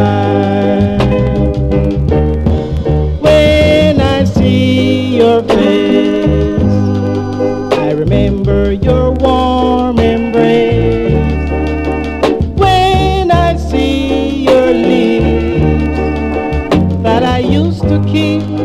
When I see your face, I remember your warm embrace. When I see your lips that I used to keep